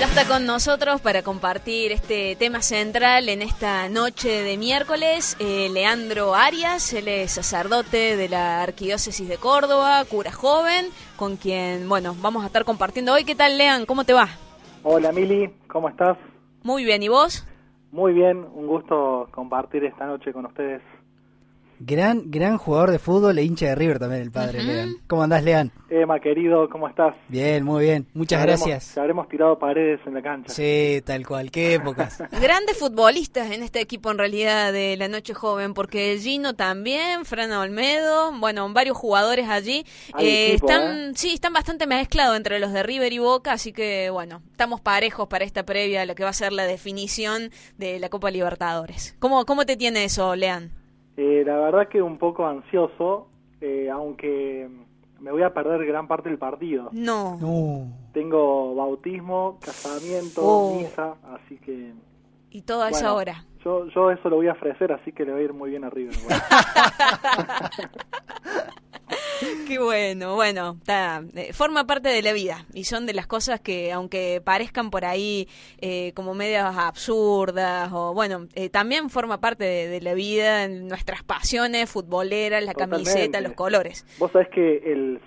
Ya está con nosotros para compartir este tema central en esta noche de miércoles, Leandro Arias. Él es sacerdote de la Arquidiócesis de Córdoba, cura joven, con quien, bueno, vamos a estar compartiendo hoy. ¿Qué tal, Lean? ¿Cómo te va? Hola, Mili, ¿cómo estás? Muy bien, ¿y vos? Muy bien, un gusto compartir esta noche con ustedes. Gran jugador de fútbol e hincha de River también el padre, Lean. ¿Cómo andás, Lean? Emma, querido, ¿cómo estás? Bien, muy bien. Muchas gracias. Ya habremos tirado paredes en la cancha. Sí, tal cual. Qué épocas. Grandes futbolistas en este equipo en realidad de la noche joven, porque Gino también, Fran Olmedo, bueno, varios jugadores allí. Sí, están bastante mezclados entre los de River y Boca, así que bueno, estamos parejos para esta previa a lo que va a ser la definición de la Copa Libertadores. ¿Cómo te tiene eso, Lean? La verdad que un poco ansioso, aunque me voy a perder gran parte del partido. No. Tengo bautismo, casamiento, misa, así que... Y toda esa hora. Yo eso lo voy a ofrecer, así que le va a ir muy bien a River. Qué bueno, forma parte de la vida y son de las cosas que, aunque parezcan por ahí como medias absurdas, o bueno, también forma parte de la vida, en nuestras pasiones futboleras, la camiseta, los colores. Vos sabés que el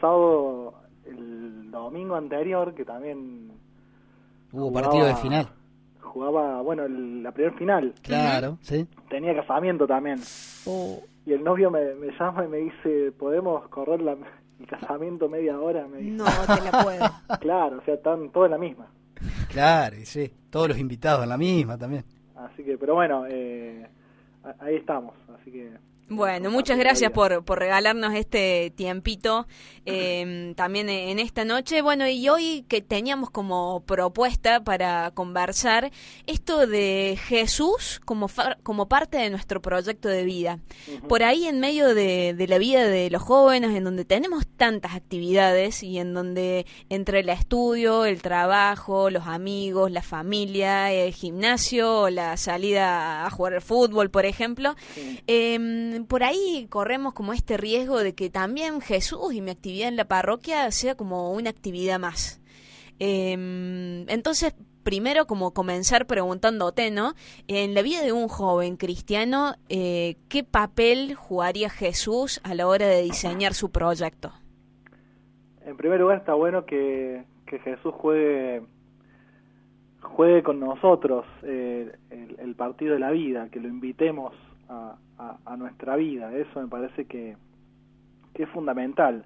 domingo anterior, que también hubo partido de final. Jugaba, bueno, la primer final. Claro, sí. Tenía casamiento también. Y el novio me llama y me dice, ¿podemos correr el casamiento media hora? Me dice. No, te la puedo. Claro, o sea, están todos en la misma. Claro, y sí, todos los invitados en la misma también. Así que, pero bueno, ahí estamos, así que... Bueno, muchas gracias por regalarnos este tiempito también en esta noche. Bueno, y hoy que teníamos como propuesta para conversar esto de Jesús como parte de nuestro proyecto de vida. Uh-huh. Por ahí en medio de la vida de los jóvenes, en donde tenemos tantas actividades y en donde entre el estudio, el trabajo, los amigos, la familia, el gimnasio, la salida a jugar al fútbol, por ejemplo, sí. Por ahí corremos como este riesgo de que también Jesús y mi actividad en la parroquia sea como una actividad más. Entonces, primero como comenzar preguntándote, ¿no? En la vida de un joven cristiano, ¿qué papel jugaría Jesús a la hora de diseñar su proyecto? En primer lugar está bueno que Jesús juegue con nosotros el partido de la vida, que lo invitemos a nuestra vida. Eso me parece que es fundamental.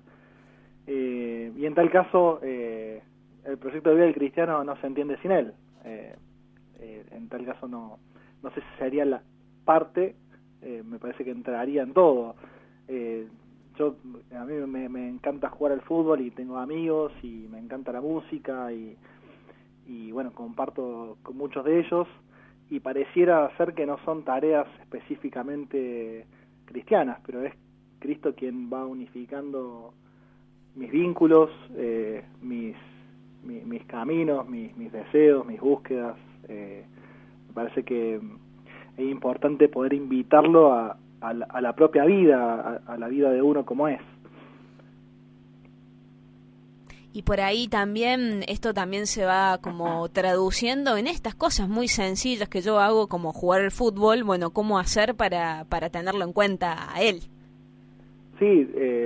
Y en tal caso, el proyecto de vida del cristiano no se entiende sin él. En tal caso no sé si sería la parte, me parece que entraría en todo. A mí me encanta jugar al fútbol y tengo amigos y me encanta la música y bueno, comparto con muchos de ellos. Y pareciera ser que no son tareas específicamente cristianas, pero es Cristo quien va unificando mis vínculos, mis caminos, mis deseos, mis búsquedas. Me parece que es importante poder invitarlo a la propia vida, a la vida de uno como es. Y por ahí también, esto también se va como traduciendo en estas cosas muy sencillas que yo hago, como jugar al fútbol, bueno, cómo hacer para tenerlo en cuenta a él. Sí,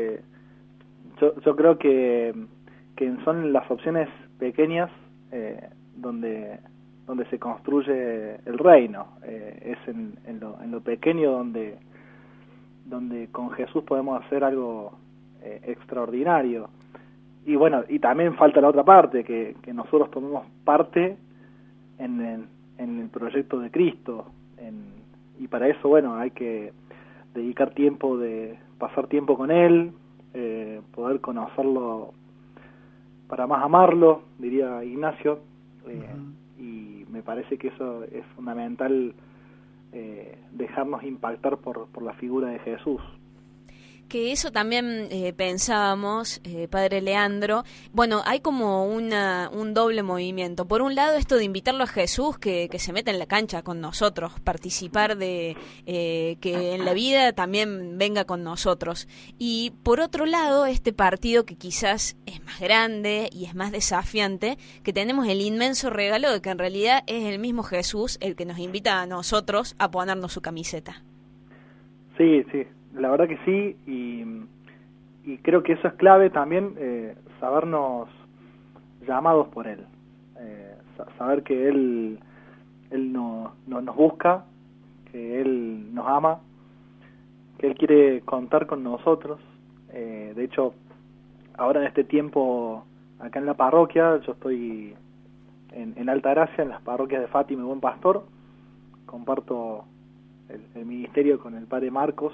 yo creo que son las opciones pequeñas donde se construye el reino. Es en lo pequeño donde con Jesús podemos hacer algo extraordinario. Y bueno, y también falta la otra parte, que nosotros tomemos parte en el proyecto de Cristo. Y para eso, bueno, hay que dedicar tiempo, pasar tiempo con Él, poder conocerlo para más amarlo, diría Ignacio. Y me parece que eso es fundamental, dejarnos impactar por la figura de Jesús. que eso también pensábamos, padre Leandro. Bueno, hay como un doble movimiento. Por un lado, esto de invitarlo a Jesús, que se meta en la cancha con nosotros, participar de que en la vida también venga con nosotros. Y por otro lado, este partido que quizás es más grande y es más desafiante, que tenemos el inmenso regalo de que en realidad es el mismo Jesús el que nos invita a nosotros a ponernos su camiseta. Sí, la verdad que sí, y creo que eso es clave también, sabernos llamados por Él, saber que Él nos busca, que Él nos ama, que Él quiere contar con nosotros. De hecho, ahora en este tiempo, acá en la parroquia, yo estoy en Altagracia, en las parroquias de Fátima y Buen Pastor, comparto el ministerio con el padre Marcos,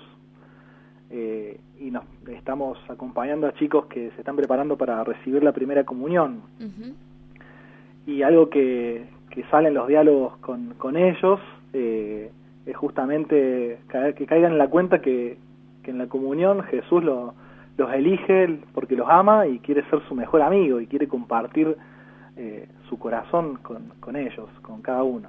y nos estamos acompañando a chicos que se están preparando para recibir la primera comunión. Uh-huh. Y algo que sale en los diálogos con ellos es justamente que caigan en la cuenta que en la comunión Jesús los elige porque los ama y quiere ser su mejor amigo y quiere compartir su corazón con ellos, con cada uno.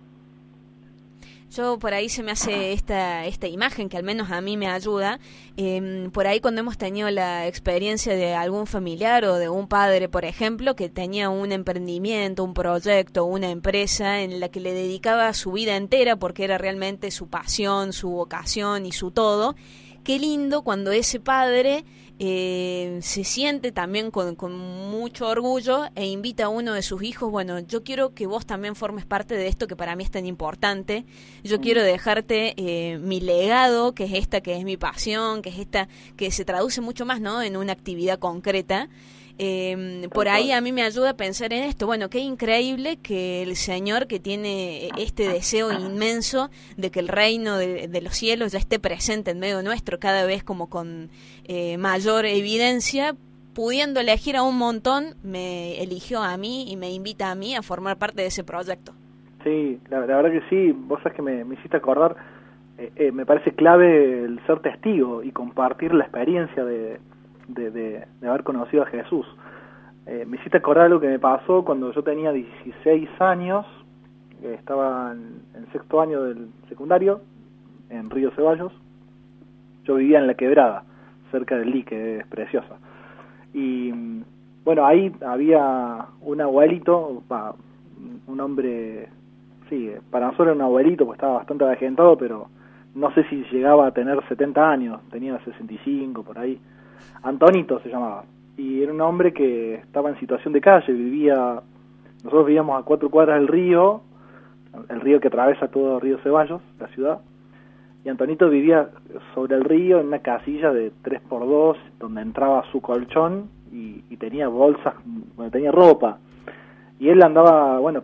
Yo por ahí se me hace esta imagen que al menos a mí me ayuda. Por ahí cuando hemos tenido la experiencia de algún familiar o de un padre, por ejemplo, que tenía un emprendimiento, un proyecto, una empresa en la que le dedicaba su vida entera porque era realmente su pasión, su vocación y su todo. Qué lindo cuando ese padre se siente también con mucho orgullo e invita a uno de sus hijos, bueno, yo quiero que vos también formes parte de esto que para mí es tan importante, yo quiero dejarte mi legado, que es mi pasión, que es esta, que se traduce mucho más, ¿no?, en una actividad concreta. Por ahí a mí me ayuda a pensar en esto. Bueno, qué increíble que el Señor, que tiene este deseo inmenso de que el reino de los cielos ya esté presente en medio nuestro, cada vez como con mayor evidencia, pudiendo elegir a un montón, me eligió a mí y me invita a mí a formar parte de ese proyecto. Sí, la verdad que sí. Vos sabés que me hiciste acordar, me parece clave el ser testigo y compartir la experiencia de haber conocido a Jesús. Me hiciste acordar algo que me pasó cuando yo tenía 16 años, estaba en sexto año del secundario, en Río Ceballos. Yo vivía en La Quebrada, cerca del dique, es preciosa. Y bueno, ahí había un abuelito, un hombre, sí, para nosotros era un abuelito, pues estaba bastante avejentado, pero no sé si llegaba a tener 70 años, tenía 65 por ahí. Antonito se llamaba, y era un hombre que estaba en situación de calle, nosotros vivíamos a 4 cuadras del río, el río que atraviesa todo Río Ceballos, la ciudad, y Antonito vivía sobre el río en una casilla de 3x2, donde entraba su colchón y tenía bolsas, tenía ropa, y él andaba, bueno,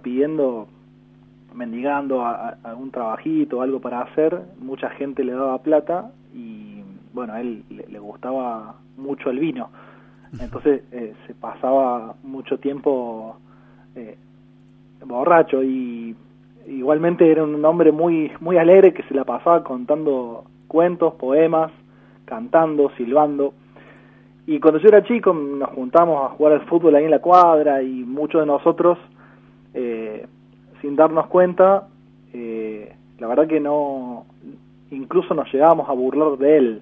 mendigando algún trabajito, algo para hacer, mucha gente le daba plata, y bueno, a él le gustaba mucho el vino, entonces se pasaba mucho tiempo borracho, y igualmente era un hombre muy muy alegre que se la pasaba contando cuentos, poemas, cantando, silbando. Y cuando yo era chico nos juntamos a jugar al fútbol ahí en la cuadra, y muchos de nosotros sin darnos cuenta, la verdad que no, incluso nos llegábamos a burlar de él.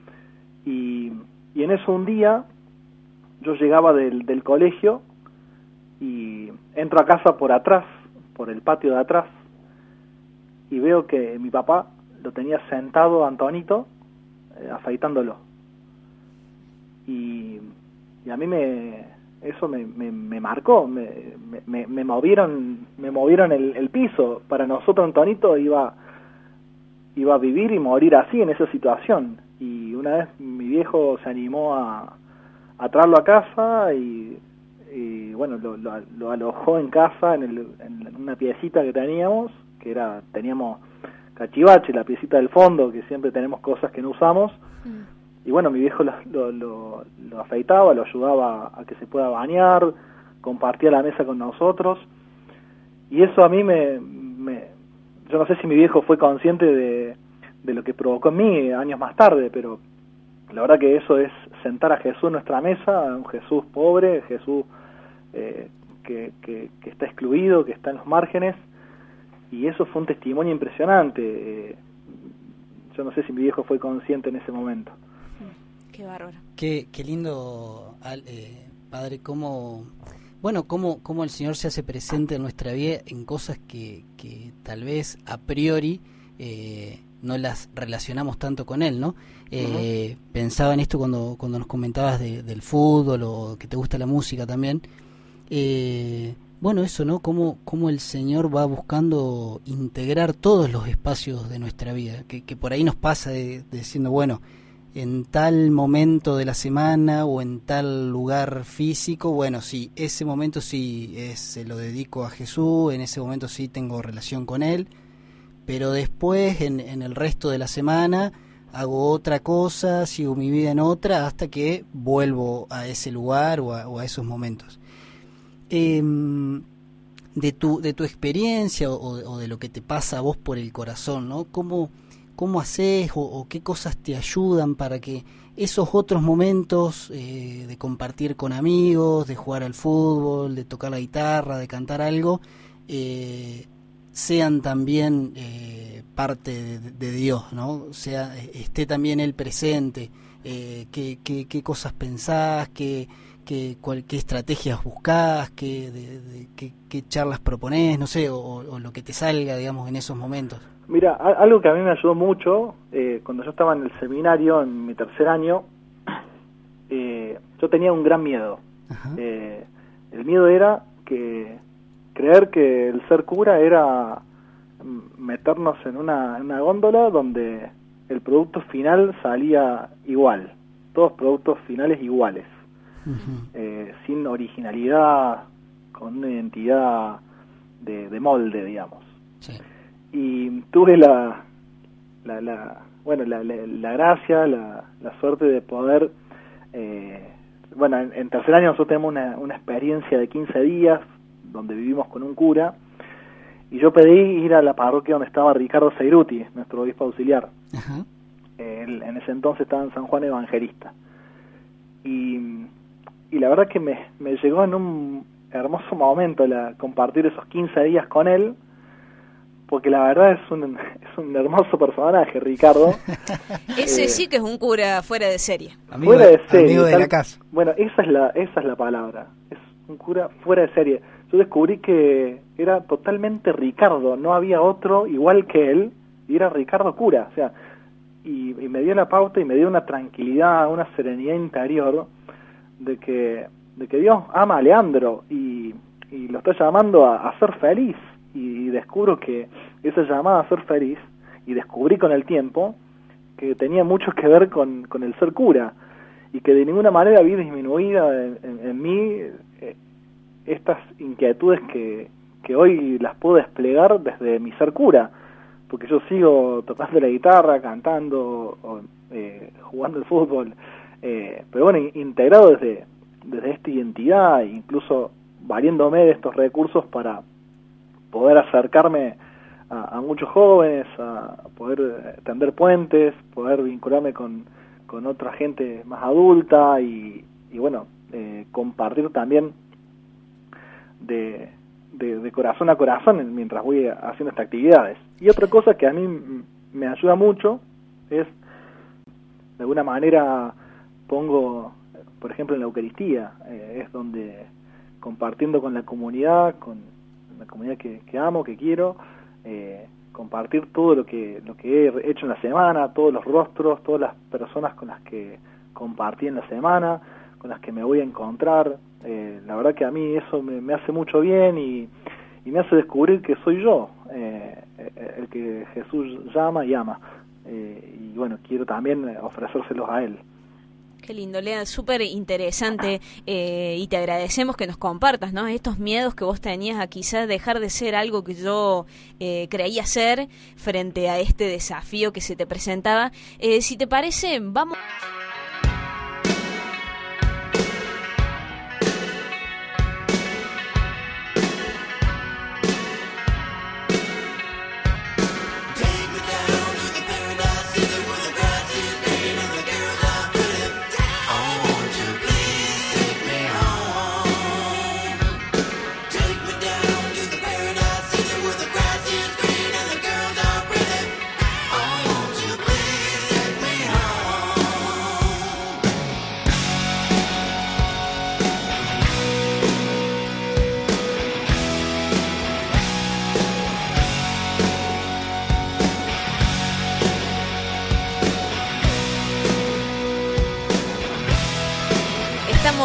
Y en eso un día yo llegaba del colegio y entro a casa por atrás, por el patio de atrás, y veo que mi papá lo tenía sentado a Antonito, afeitándolo. Y a mí eso me marcó, me movieron el piso. Para nosotros Antonito iba a vivir y morir así, en esa situación. Y una vez mi viejo se animó a traerlo a casa y bueno, lo alojó en casa, en una piecita que teníamos cachivache, la piecita del fondo, que siempre tenemos cosas que no usamos. Y bueno, mi viejo lo afeitaba, lo ayudaba a que se pueda bañar, compartía la mesa con nosotros. Y eso a mí yo no sé si mi viejo fue consciente de lo que provocó en mí años más tarde, pero la verdad que eso es sentar a Jesús en nuestra mesa, un Jesús pobre, Jesús que está excluido, que está en los márgenes, y eso fue un testimonio impresionante. Yo no sé si mi viejo fue consciente en ese momento. Qué bárbaro. Qué lindo, padre, cómo el Señor se hace presente en nuestra vida en cosas que tal vez a priori no las relacionamos tanto con Él, ¿no? Pensaba en esto cuando nos comentabas del fútbol o que te gusta la música también. Eso, ¿no? Cómo el Señor va buscando integrar todos los espacios de nuestra vida, que por ahí nos pasa diciendo, bueno, en tal momento de la semana o en tal lugar físico, bueno, sí, ese momento sí se lo dedico a Jesús, en ese momento sí tengo relación con Él, pero después en el resto de la semana hago otra cosa, sigo mi vida en otra, hasta que vuelvo a ese lugar o a esos momentos. De tu experiencia o de lo que te pasa a vos por el corazón, ¿no? ¿Cómo haces o qué cosas te ayudan para que esos otros momentos de compartir con amigos, de jugar al fútbol, de tocar la guitarra, de cantar algo, sean también parte de Dios, ¿no? O sea, esté también Él presente, qué cosas pensás, qué estrategias buscás, qué charlas proponés, no sé, o lo que te salga, digamos, en esos momentos. Mira, algo que a mí me ayudó mucho, cuando yo estaba en el seminario, en mi tercer año, yo tenía un gran miedo. El miedo era creer que el ser cura era meternos en una góndola donde el producto final salía igual, todos productos finales iguales, sin originalidad, con una identidad de molde, digamos. Sí. Y tuve la gracia, la suerte de poder, en tercer año nosotros tenemos una experiencia de 15 días donde vivimos con un cura, y yo pedí ir a la parroquia donde estaba Ricardo Seiruti, nuestro obispo auxiliar. Él en ese entonces estaba en San Juan Evangelista, y la verdad que me llegó en un hermoso momento compartir esos 15 días con él, porque la verdad es un hermoso personaje, Ricardo. Ese sí que es un cura fuera de serie. Amigo de la casa. Bueno, esa es la palabra. Es un cura fuera de serie. Yo descubrí que era totalmente Ricardo, no había otro igual que él, y era Ricardo cura. O sea, y me dio la pauta y me dio una tranquilidad, una serenidad interior de que Dios ama a Leandro y lo está llamando a ser feliz. Y descubro que esa llamada a ser feliz, y descubrí con el tiempo que tenía mucho que ver con el ser cura, y que de ninguna manera vi disminuida en mí estas inquietudes que hoy las puedo desplegar desde mi ser cura, porque yo sigo tocando la guitarra, cantando, jugando al fútbol, pero bueno, integrado desde esta identidad, incluso valiéndome de estos recursos para poder acercarme a muchos jóvenes, a poder tender puentes, poder vincularme con otra gente más adulta y compartir también de corazón a corazón mientras voy haciendo estas actividades. Y otra cosa que a mí me ayuda mucho es, de alguna manera, pongo, por ejemplo, en la Eucaristía, es donde compartiendo con la comunidad, la comunidad que amo, que quiero, compartir todo lo que he hecho en la semana, todos los rostros, todas las personas con las que compartí en la semana, con las que me voy a encontrar. La verdad que a mí eso me hace mucho bien y me hace descubrir que soy yo, el que Jesús llama y ama. Y bueno, quiero también ofrecérselos a Él. Qué lindo, Lea, súper interesante, y te agradecemos que nos compartas, ¿no? Estos miedos que vos tenías a quizás dejar de ser algo que yo creía ser frente a este desafío que se te presentaba. Si te parece, vamos...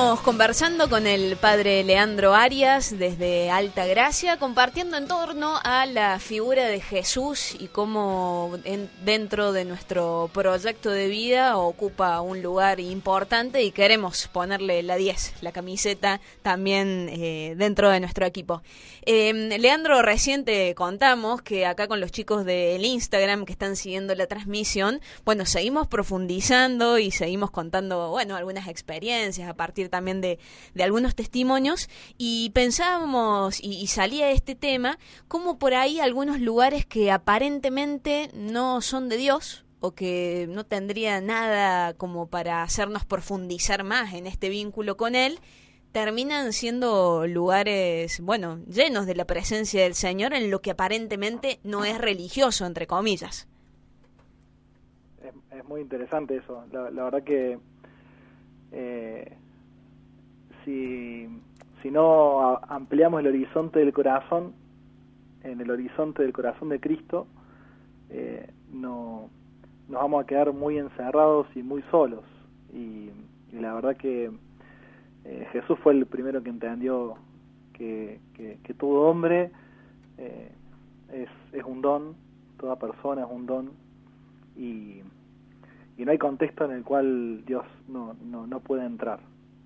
Estamos conversando con el padre Leandro Arias desde Altagracia, compartiendo en torno a la figura de Jesús y cómo dentro de nuestro proyecto de vida ocupa un lugar importante y queremos ponerle la 10, la camiseta, también dentro de nuestro equipo. Leandro, recién te contamos que acá con los chicos del Instagram que están siguiendo la transmisión, bueno, seguimos profundizando y seguimos contando, bueno, algunas experiencias a partir también de algunos testimonios, y pensábamos y salía este tema como por ahí algunos lugares que aparentemente no son de Dios o que no tendría nada como para hacernos profundizar más en este vínculo con Él, terminan siendo lugares, bueno, llenos de la presencia del Señor en lo que aparentemente no es religioso, entre comillas. Es muy interesante eso. La verdad que si no ampliamos el horizonte del corazón, en el horizonte del corazón de Cristo, no nos vamos a quedar muy encerrados y muy solos. Y la verdad que Jesús fue el primero que entendió que todo hombre es un don, toda persona es un don, y no hay contexto en el cual Dios no puede entrar.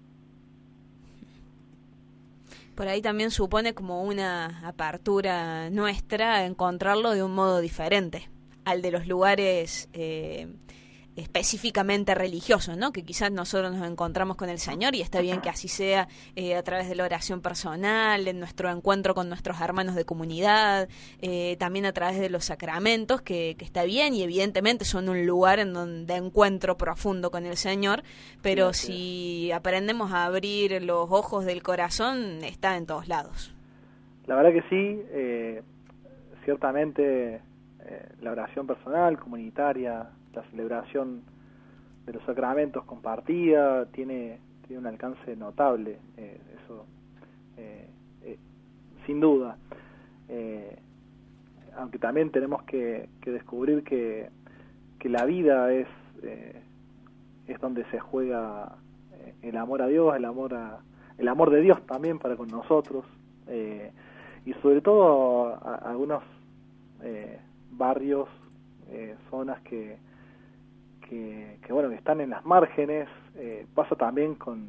Por ahí también supone como una apertura nuestra a encontrarlo de un modo diferente al de los lugares específicamente religiosos, ¿no? Que quizás nosotros nos encontramos con el Señor y está bien que así sea a través de la oración personal, en nuestro encuentro con nuestros hermanos de comunidad, también a través de los sacramentos, que está bien y evidentemente son un lugar en donde encuentro profundo con el Señor, pero si aprendemos a abrir los ojos del corazón, está en todos lados. La verdad que sí, ciertamente la oración personal, comunitaria, la celebración de los sacramentos compartida tiene un alcance notable, eso sin duda, aunque también tenemos que descubrir que la vida es donde se juega el amor a Dios, el amor de Dios también para con nosotros, y sobre todo algunos barrios, zonas que bueno, que están en las márgenes. Pasa también con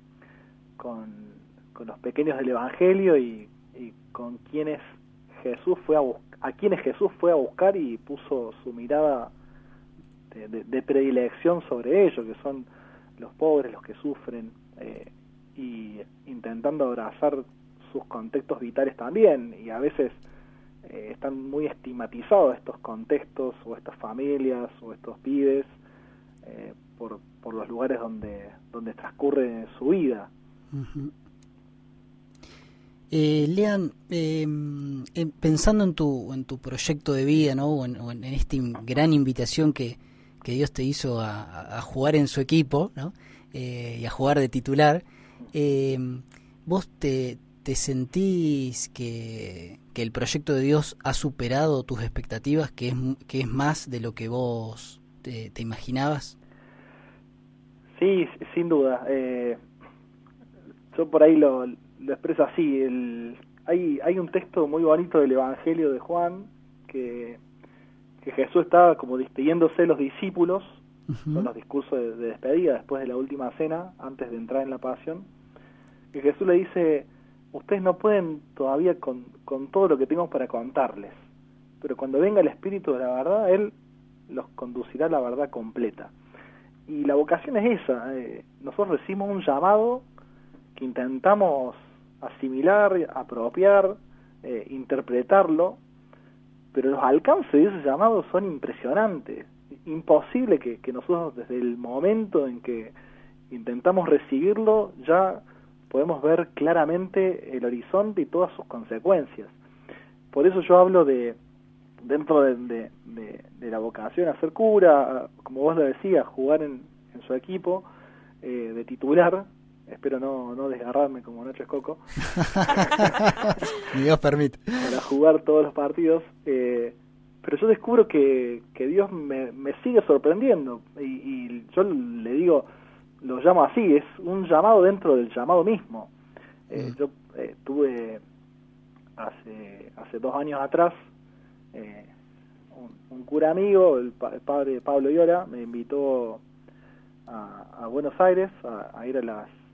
los pequeños del Evangelio y con quienes Jesús fue a quienes Jesús fue a buscar y puso su mirada de predilección sobre ellos, que son los pobres, los que sufren, y intentando abrazar sus contextos vitales también, y a veces están muy estigmatizados estos contextos o estas familias o estos pibes por los lugares donde transcurre su vida. Uh-huh. Lean, pensando en tu proyecto de vida, ¿no? o en esta gran invitación que Dios te hizo a jugar en su equipo, ¿no? Y a jugar de titular, ¿vos te sentís que el proyecto de Dios ha superado tus expectativas, que es más de lo que vos te imaginabas? Sí, sin duda. Yo por ahí lo expreso así. Hay un texto muy bonito del Evangelio de Juan que Jesús estaba como despidiéndose de los discípulos. Uh-huh. Son los discursos de despedida después de la última cena, antes de entrar en la pasión, que Jesús le dice: ustedes no pueden todavía con todo lo que tengo para contarles, pero cuando venga el Espíritu de la verdad, Él los conducirá a la verdad completa. Y la vocación es esa. Nosotros recibimos un llamado que intentamos asimilar, apropiar, interpretarlo, pero los alcances de ese llamado son impresionantes. Imposible que nosotros, desde el momento en que intentamos recibirlo, ya podemos ver claramente el horizonte y todas sus consecuencias. Por eso yo hablo dentro de la vocación a ser cura, como vos lo decías, jugar en su equipo, de titular. Espero no desgarrarme como Nacho Escoco. Ni Dios permite. Para jugar todos los partidos. Pero yo descubro que Dios me sigue sorprendiendo. Y yo le digo, lo llamo así, es un llamado dentro del llamado mismo. Yo tuve hace 2 años atrás un cura amigo, el padre Pablo Iora, me invitó a Buenos Aires a ir a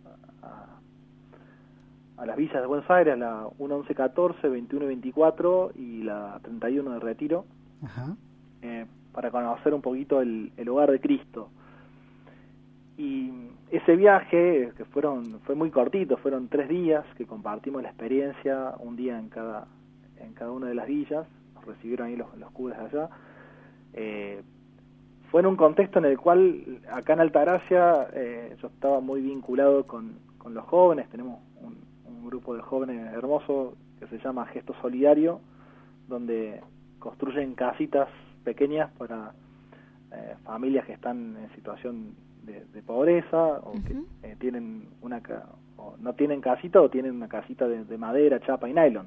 las villas de Buenos Aires, la 1, 11, 14, 21 y 24 y la 31 de Retiro. Ajá. Para conocer un poquito el hogar de Cristo. Y ese viaje, que fue muy cortito, fueron 3 días que compartimos la experiencia, un día en cada una de las villas, nos recibieron ahí los curas de allá. Fue en un contexto en el cual, acá en Altagracia, yo estaba muy vinculado con los jóvenes, tenemos un grupo de jóvenes hermoso que se llama Gesto Solidario, donde construyen casitas pequeñas para familias que están en situación de pobreza o que tienen o no tienen casita o tienen una casita de madera, chapa y nylon.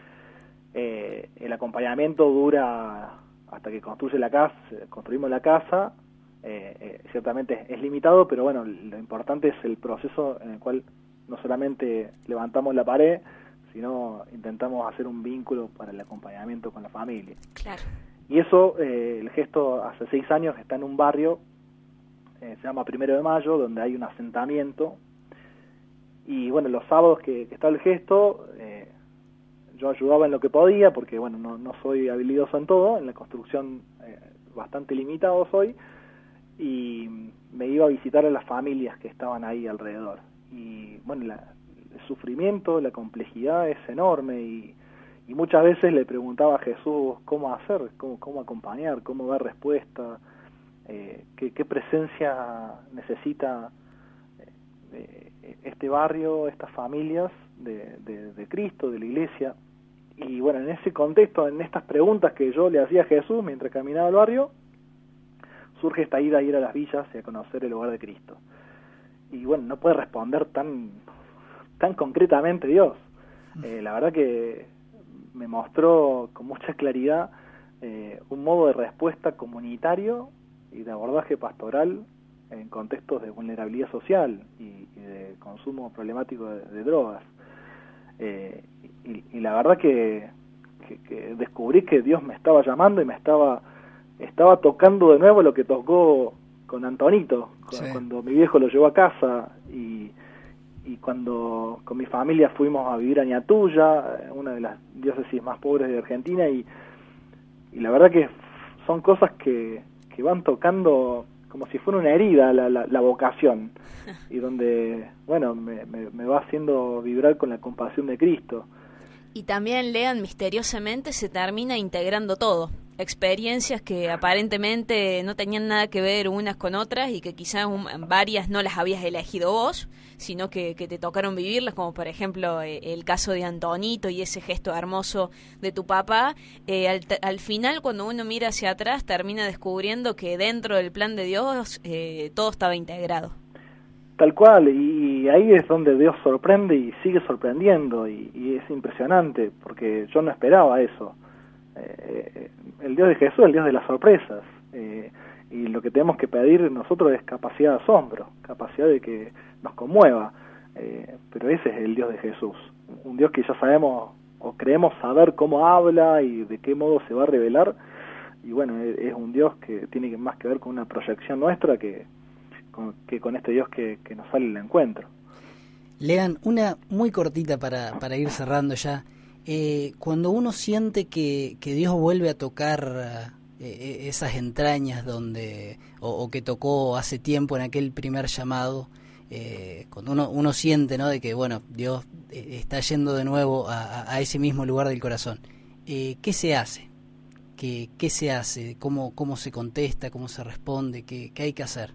El acompañamiento dura hasta que construimos la casa. Ciertamente es limitado, pero bueno, lo importante es el proceso en el cual no solamente levantamos la pared, sino intentamos hacer un vínculo para el acompañamiento con la familia. Claro. Y eso, el gesto hace 6 años está en un barrio, se llama 1 de Mayo, donde hay un asentamiento. Y bueno, los sábados que está el gesto, yo ayudaba en lo que podía, porque bueno, no soy habilidoso en todo, en la construcción bastante limitado soy, y me iba a visitar a las familias que estaban ahí alrededor. Y bueno, el sufrimiento, la complejidad es enorme, y muchas veces le preguntaba a Jesús cómo hacer, cómo acompañar, cómo dar respuesta, qué presencia necesita este barrio, estas familias de Cristo, de la Iglesia. Y bueno, en ese contexto, en estas preguntas que yo le hacía a Jesús mientras caminaba al barrio, surge esta ida a ir a las villas y a conocer el hogar de Cristo. Y bueno, no puede responder tan concretamente Dios. La verdad que me mostró con mucha claridad un modo de respuesta comunitario y de abordaje pastoral en contextos de vulnerabilidad social y de consumo problemático de drogas. Y la verdad que descubrí que Dios me estaba llamando y me estaba tocando de nuevo lo que tocó con Antonito, cuando mi viejo lo llevó a casa y cuando con mi familia fuimos a vivir a Ñatuya, una de las diócesis más pobres de Argentina, y la verdad que son cosas que van tocando como si fuera una herida la vocación, y donde, bueno, me va haciendo vibrar con la compasión de Cristo. Y también, Lean, misteriosamente se termina integrando todo. Experiencias que aparentemente no tenían nada que ver unas con otras y que quizás varias no las habías elegido vos, sino que te tocaron vivirlas, como por ejemplo el caso de Antonito y ese gesto hermoso de tu papá. Al final, cuando uno mira hacia atrás, termina descubriendo que dentro del plan de Dios todo estaba integrado. Tal cual, y ahí es donde Dios sorprende y sigue sorprendiendo, y es impresionante, porque yo no esperaba eso. El Dios de Jesús es el Dios de las sorpresas, y lo que tenemos que pedir nosotros es capacidad de asombro, capacidad de que nos conmueva, pero ese es el Dios de Jesús, un Dios que ya sabemos o creemos saber cómo habla y de qué modo se va a revelar, y bueno, es un Dios que tiene más que ver con una proyección nuestra que con este Dios que nos sale al encuentro. Lean, una muy cortita para ir cerrando ya. Cuando uno siente que Dios vuelve a tocar esas entrañas donde o que tocó hace tiempo en aquel primer llamado, cuando uno siente, ¿no?, de que bueno, Dios está yendo de nuevo a ese mismo lugar del corazón, ¿qué se hace? ¿Qué se hace? ¿Cómo se contesta? ¿Cómo se responde? ¿Qué hay que hacer?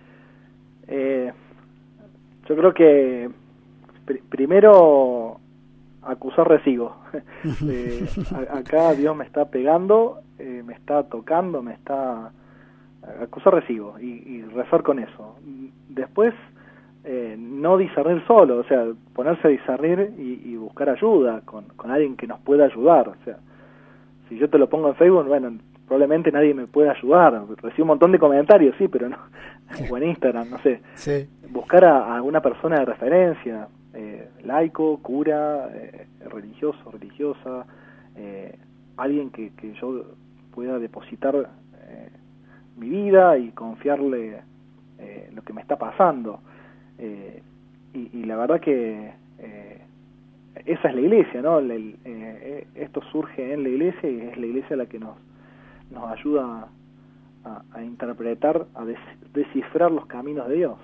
Yo creo que primero acusar recibo. Acá Dios me está pegando, me está tocando, acusar recibo y rezar con eso. Después no discernir solo, o sea, ponerse a discernir y buscar ayuda con alguien que nos pueda ayudar. O sea, si yo te lo pongo en Facebook, bueno, probablemente nadie me pueda ayudar. Recibo un montón de comentarios, sí, pero o en Instagram, no sé. Sí. Buscar a alguna persona de referencia, laico, cura, religioso, religiosa, alguien que yo pueda depositar mi vida y confiarle lo que me está pasando. Y la verdad que esa es la iglesia, ¿no? Esto surge en la iglesia y es la iglesia la que nos ayuda a interpretar, a descifrar los caminos de Dios.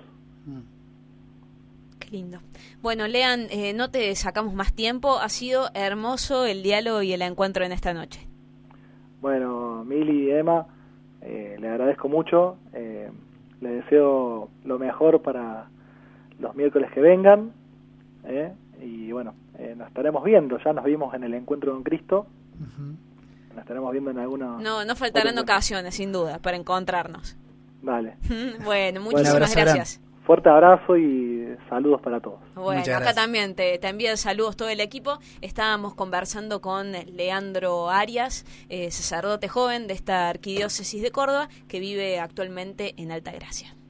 Qué lindo. Bueno, Lean, no te sacamos más tiempo, ha sido hermoso el diálogo y el encuentro en esta noche. Bueno, Mili y Emma, le agradezco mucho, le deseo lo mejor para los miércoles que vengan, y bueno, nos estaremos viendo, ya nos vimos en el encuentro con Cristo. Uh-huh. Nos estaremos viendo en alguna... No faltarán ocasiones, sin duda, para encontrarnos. Vale. Bueno, muchísimas gracias. Fuerte abrazo y saludos para todos. Bueno, acá también te envía saludos todo el equipo. Estábamos conversando con Leandro Arias, sacerdote joven de esta arquidiócesis de Córdoba, que vive actualmente en Altagracia.